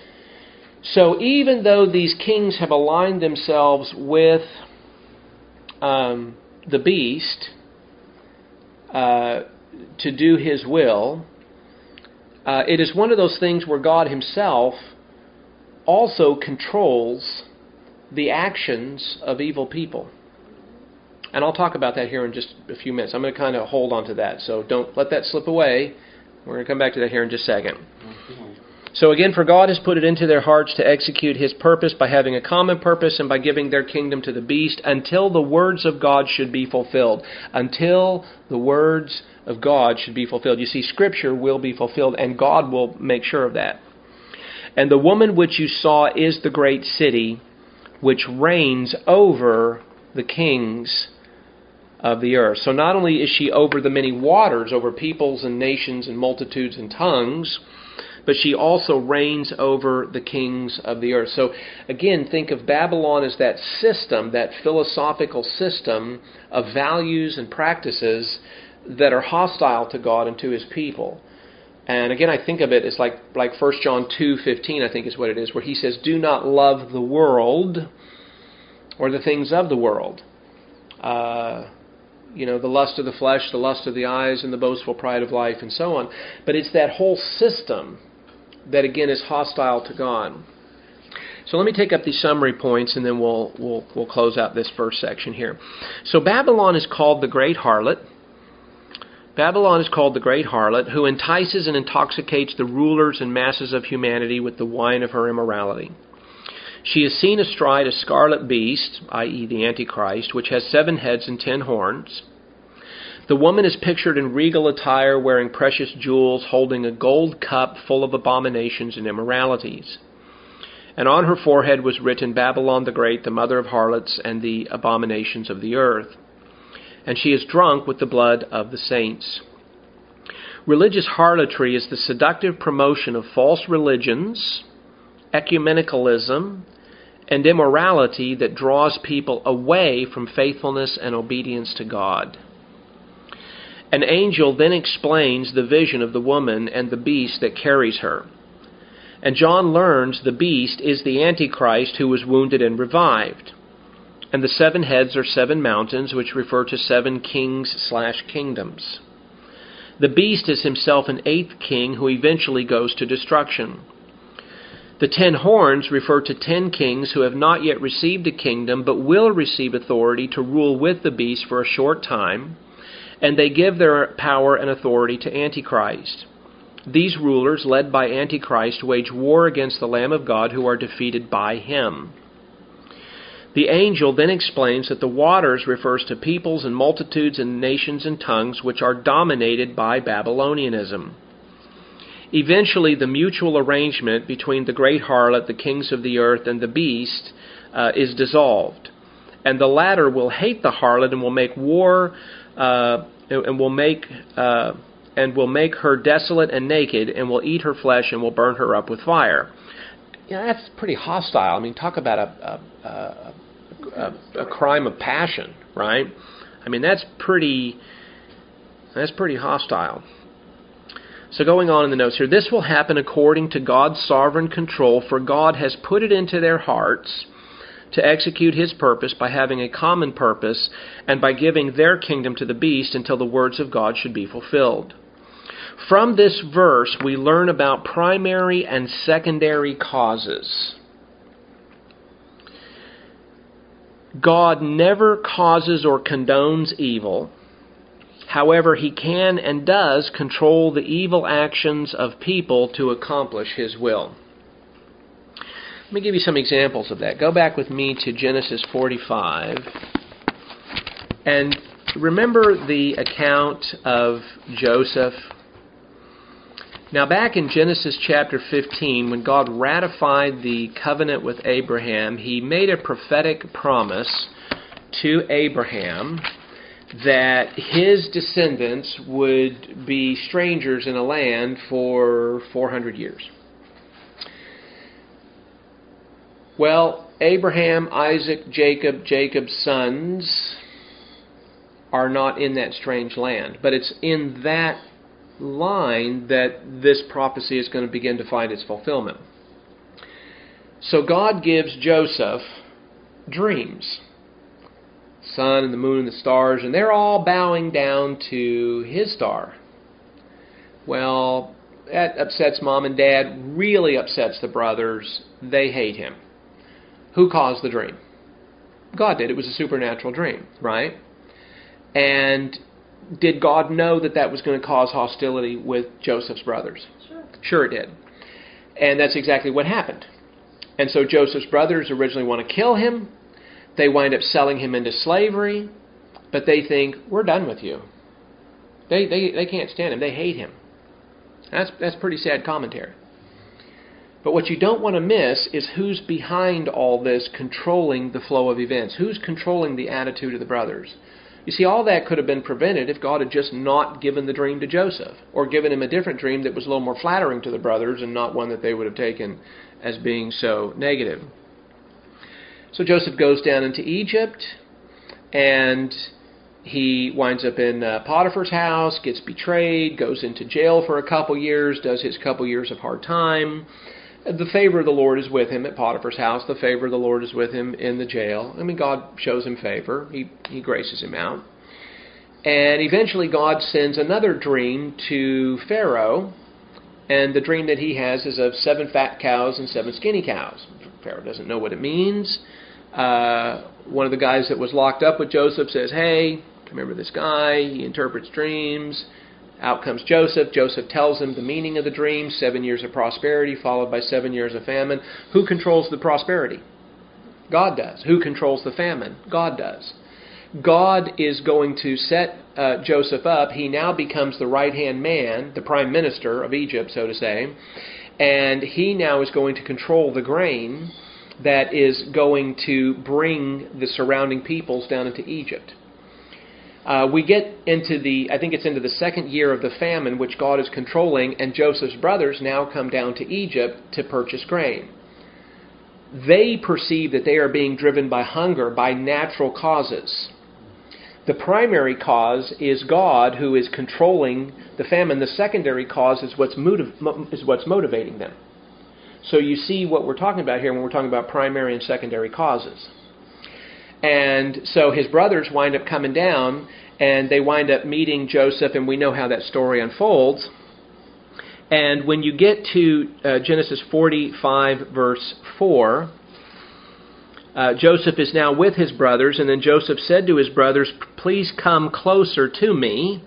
So even though these kings have aligned themselves with um, the beast uh, to do his will, uh, it is one of those things where God himself also controls the actions of evil people. And I'll talk about that here in just a few minutes. I'm going to kind of hold on to that, so don't let that slip away. We're going to come back to that here in just a second. So again, for God has put it into their hearts to execute his purpose by having a common purpose and by giving their kingdom to the beast until the words of God should be fulfilled. Until the words of God should be fulfilled. You see, Scripture will be fulfilled, and God will make sure of that. And the woman which you saw is the great city, which reigns over the kings of the earth. So not only is she over the many waters, over peoples and nations and multitudes and tongues, but she also reigns over the kings of the earth. So again, think of Babylon as that system, that philosophical system of values and practices that are hostile to God and to his people. And again, I think of it as like like First John two fifteen, I think is what it is, where he says, do not love the world or the things of the world. Uh, you know, the lust of the flesh, the lust of the eyes, and the boastful pride of life, and so on. But it's that whole system that, again, is hostile to God. So let me take up these summary points, and then we'll we'll we'll close out this first section here. So Babylon is called the great harlot. Babylon is called the great harlot, who entices and intoxicates the rulers and masses of humanity with the wine of her immorality. She is seen astride a scarlet beast, that is the Antichrist, which has seven heads and ten horns. The woman is pictured in regal attire, wearing precious jewels, holding a gold cup full of abominations and immoralities. And on her forehead was written, Babylon the Great, the mother of harlots and the abominations of the earth. And she is drunk with the blood of the saints. Religious harlotry is the seductive promotion of false religions, ecumenicalism, and immorality that draws people away from faithfulness and obedience to God. An angel then explains the vision of the woman and the beast that carries her. And John learns the beast is the Antichrist who was wounded and revived. And the seven heads are seven mountains, which refer to seven kings slash kingdoms. The beast is himself an eighth king who eventually goes to destruction. The ten horns refer to ten kings who have not yet received a kingdom, but will receive authority to rule with the beast for a short time, and they give their power and authority to Antichrist. These rulers, led by Antichrist, wage war against the Lamb of God, who are defeated by him. The angel then explains that the waters refers to peoples and multitudes and nations and tongues which are dominated by Babylonianism. Eventually, the mutual arrangement between the great harlot, the kings of the earth, and the beast uh, is dissolved. And the latter will hate the harlot and will make war uh, and will make uh, and will make her desolate and naked, and will eat her flesh and will burn her up with fire. Yeah, that's pretty hostile. I mean, talk about a a, a, a, a crime of passion, right? I mean, that's pretty that's pretty hostile. So going on in the notes here, this will happen according to God's sovereign control, for God has put it into their hearts to execute his purpose by having a common purpose and by giving their kingdom to the beast until the words of God should be fulfilled. From this verse, we learn about primary and secondary causes. God never causes or condones evil. However, he can and does control the evil actions of people to accomplish his will. Let me give you some examples of that. Go back with me to Genesis forty-five. And remember the account of Joseph. Now, back in Genesis chapter fifteen, when God ratified the covenant with Abraham, he made a prophetic promise to Abraham that his descendants would be strangers in a land for four hundred years. Well, Abraham, Isaac, Jacob, Jacob's sons are not in that strange land. But it's in that line that this prophecy is going to begin to find its fulfillment. So God gives Joseph dreams. Sun and the moon and the stars, and they're all bowing down to his star. Well, that upsets mom and dad, really upsets the brothers. They hate him. Who caused the dream? God did. It was a supernatural dream, right? And did God know that that was going to cause hostility with Joseph's brothers? Sure. Sure it did. And that's exactly what happened. And so Joseph's brothers originally want to kill him. They wind up selling him into slavery. But they think, we're done with you. They they, they can't stand him. They hate him. That's, that's pretty sad commentary. But what you don't want to miss is who's behind all this controlling the flow of events. Who's controlling the attitude of the brothers? You see, all that could have been prevented if God had just not given the dream to Joseph, or given him a different dream that was a little more flattering to the brothers and not one that they would have taken as being so negative. So Joseph goes down into Egypt, and he winds up in uh, Potiphar's house, gets betrayed, goes into jail for a couple years, does his couple years of hard time. The favor of the Lord is with him at Potiphar's house. The favor of the Lord is with him in the jail. I mean, God shows him favor. He, he graces him out. And eventually God sends another dream to Pharaoh. And the dream that he has is of seven fat cows and seven skinny cows. Pharaoh doesn't know what it means. Uh, one of the guys that was locked up with Joseph says, hey, remember this guy? He interprets dreams. Out comes Joseph. Joseph tells him the meaning of the dream. Seven years of prosperity followed by seven years of famine. Who controls the prosperity? God does. Who controls the famine? God does. God is going to set uh, Joseph up. He now becomes the right-hand man, the prime minister of Egypt, so to say. And he now is going to control the grain that is going to bring the surrounding peoples down into Egypt. Uh, we get into the, I think it's into the second year of the famine, which God is controlling, and Joseph's brothers now come down to Egypt to purchase grain. They perceive that they are being driven by hunger, by natural causes. The primary cause is God, who is controlling the famine. The secondary cause is what's, motiv- is what's motivating them. So you see what we're talking about here when we're talking about primary and secondary causes. And so his brothers wind up coming down, and they wind up meeting Joseph, and we know how that story unfolds. And when you get to uh, Genesis forty-five, verse four, uh, Joseph is now with his brothers, and then Joseph said to his brothers, please come closer to me.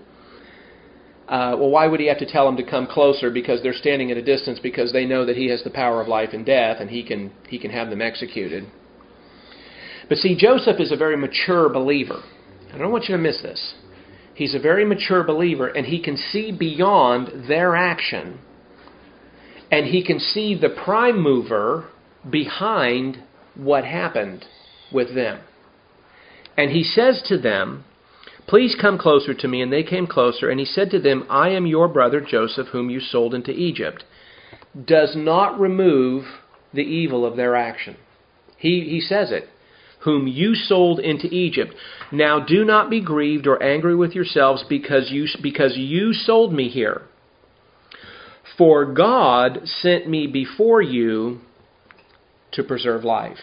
Uh, well, why would he have to tell them to come closer? Because they're standing at a distance, because they know that he has the power of life and death, and he can he can have them executed. But see, Joseph is a very mature believer. I don't want you to miss this. He's a very mature believer, and he can see beyond their action. And he can see the prime mover behind what happened with them. And he says to them, please come closer to me. And they came closer, and he said to them, I am your brother Joseph, whom you sold into Egypt. Does not remove the evil of their action. He, he says it. Whom you sold into Egypt. Now do not be grieved or angry with yourselves because you, because you sold me here. For God sent me before you to preserve life.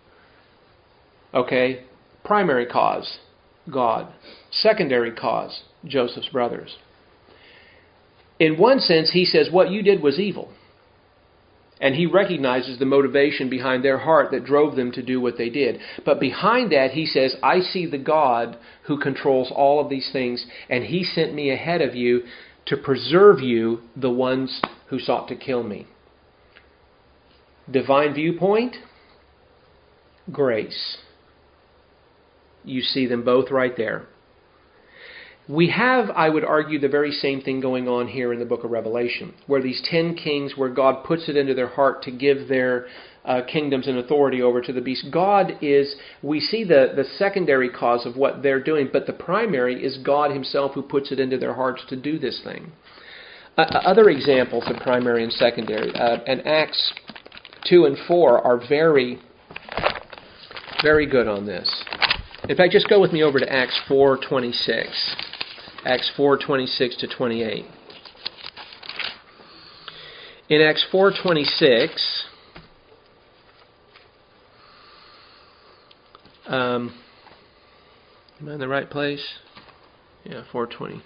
Okay? Primary cause, God. Secondary cause, Joseph's brothers. In one sense, he says what you did was evil. And he recognizes the motivation behind their heart that drove them to do what they did. But behind that, he says, I see the God who controls all of these things, and he sent me ahead of you to preserve you, the ones who sought to kill me. Divine viewpoint, grace. You see them both right there. We have, I would argue, the very same thing going on here in the book of Revelation, where these ten kings, where God puts it into their heart to give their uh, kingdoms and authority over to the beast. God is, we see the, the secondary cause of what they're doing, but the primary is God himself who puts it into their hearts to do this thing. Uh, other examples of primary and secondary, uh, and Acts two and four are very, very good on this. In fact, just go with me over to Acts four twenty-six. Acts four twenty-six to twenty-eight. In Acts four twenty-six, um, am I in the right place? Yeah, four twenty.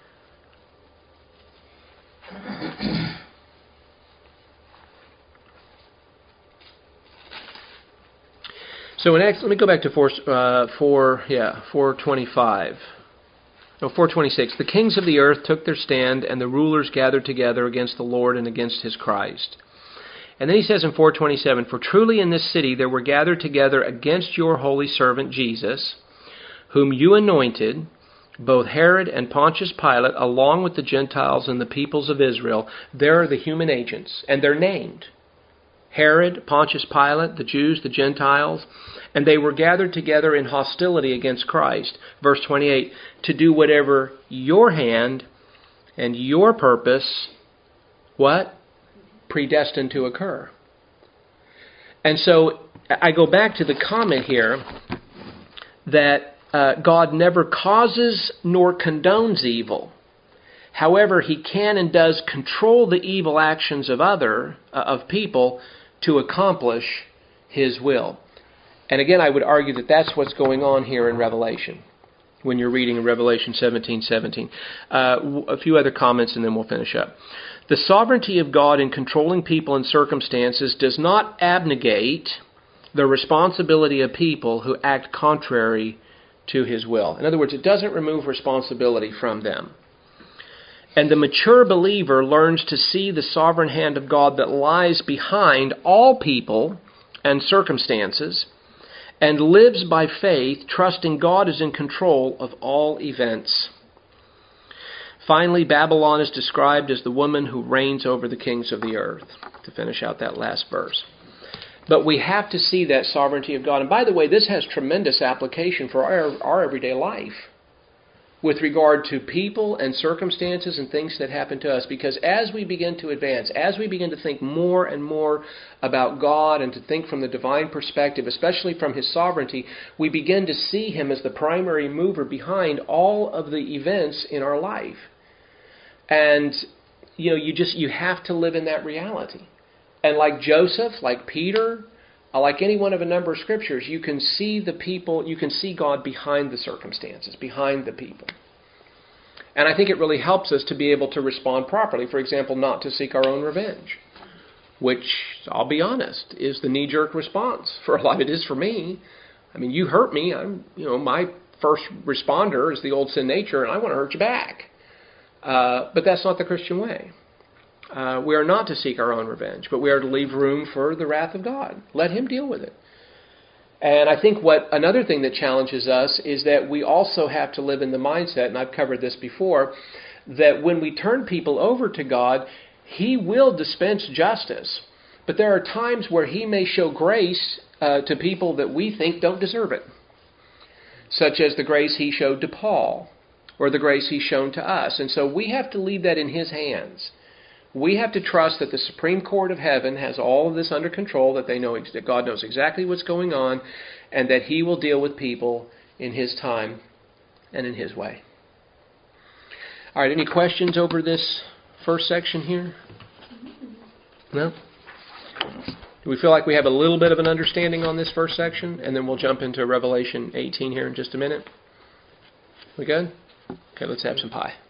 So in Acts, let me go back to four, uh, four, yeah, four twenty-five. No, four twenty-six. The kings of the earth took their stand, and the rulers gathered together against the Lord and against his Christ. And then he says in four twenty-seven, For truly in this city there were gathered together against your holy servant Jesus, whom you anointed, both Herod and Pontius Pilate, along with the Gentiles and the peoples of Israel. They're the human agents, and they're named. Herod, Pontius Pilate, the Jews, the Gentiles, and they were gathered together in hostility against Christ. Verse twenty-eight, to do whatever your hand and your purpose, what? Predestined to occur. And so I go back to the comment here that uh, God never causes nor condones evil. However, he can and does control the evil actions of other, uh, of people, to accomplish his will. And again, I would argue that that's what's going on here in Revelation, when you're reading in Revelation seventeen seventeen. Uh, a few other comments and then we'll finish up. The sovereignty of God in controlling people and circumstances does not abnegate the responsibility of people who act contrary to his will. In other words, it doesn't remove responsibility from them. And the mature believer learns to see the sovereign hand of God that lies behind all people and circumstances, and lives by faith, trusting God is in control of all events. Finally, Babylon is described as the woman who reigns over the kings of the earth, to finish out that last verse. But we have to see that sovereignty of God. And by the way, this has tremendous application for our, our everyday life with regard to people and circumstances and things that happen to us. Because as we begin to advance, as we begin to think more and more about God and to think from the divine perspective, especially from his sovereignty, we begin to see him as the primary mover behind all of the events in our life. And, you know, you just, you have to live in that reality. And like Joseph, like Peter, like any one of a number of scriptures, you can see the people, you can see God behind the circumstances, behind the people. And I think it really helps us to be able to respond properly. For example, not to seek our own revenge, which, I'll be honest, is the knee-jerk response. For a lot, it is for me. I mean, you hurt me. I'm, you know, my first responder is the old sin nature, and I want to hurt you back. Uh, but that's not the Christian way. Uh, we are not to seek our own revenge, but we are to leave room for the wrath of God. Let him deal with it. And I think what another thing that challenges us is that we also have to live in the mindset, and I've covered this before, that when we turn people over to God, he will dispense justice. But there are times where he may show grace uh, to people that we think don't deserve it, such as the grace he showed to Paul, or the grace he's shown to us. And so we have to leave that in his hands. We have to trust that the Supreme Court of Heaven has all of this under control, that they know that God knows exactly what's going on, and that he will deal with people in his time and in his way. All right, any questions over this first section here? No? Do we feel like we have a little bit of an understanding on this first section? And then we'll jump into Revelation eighteen here in just a minute. We good? Okay, let's have some pie.